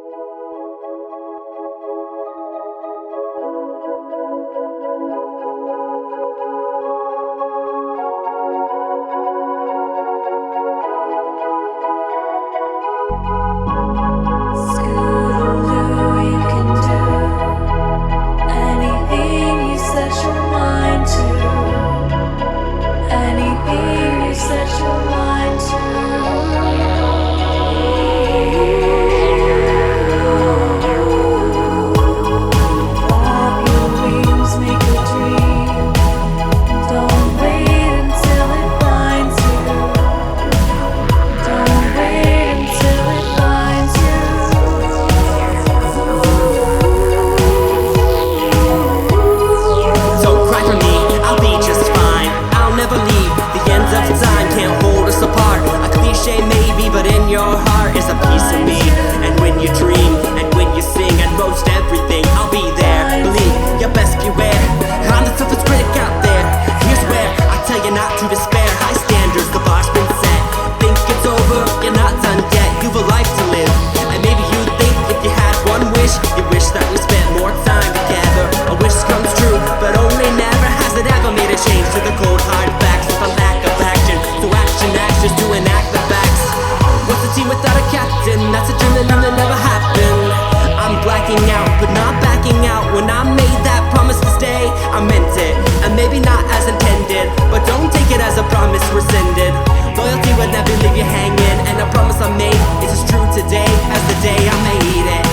That's a dream that never happened. I'm blacking out, but not backing out. When I made that promise to stay, I meant it, and maybe not as intended, but don't take it as a promise rescinded. Loyalty would never leave you hanging, and a promise I made is as true today as the day I made it.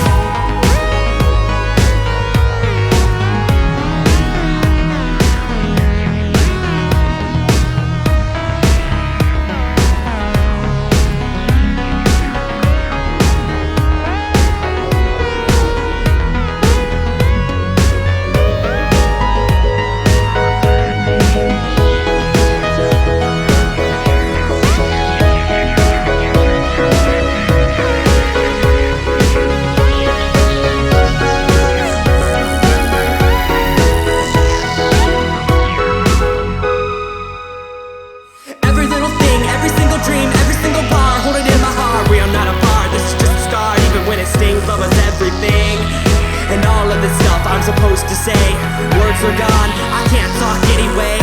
And all of the stuff I'm supposed to say, words are gone, I can't talk anyway.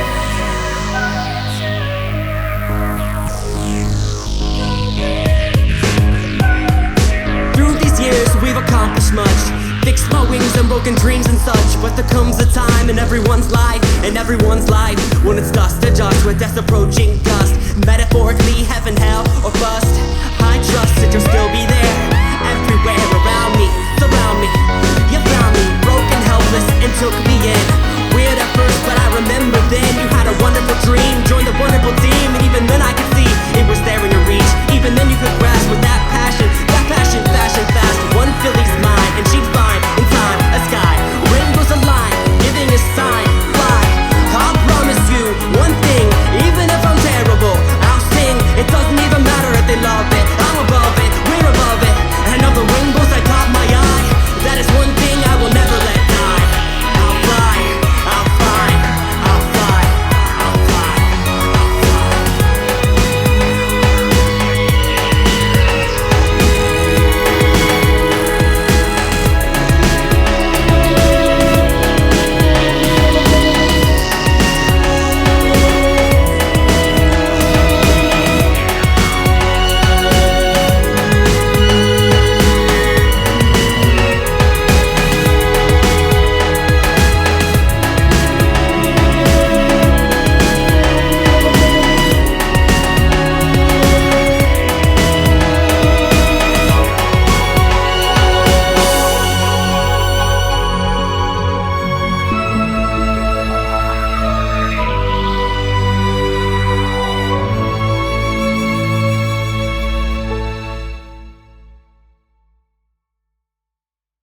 Through these years we've accomplished much, fixed my wings and broken dreams and such. But there comes a time in everyone's life when it's dust to dust with death approaching gust. Metaphorically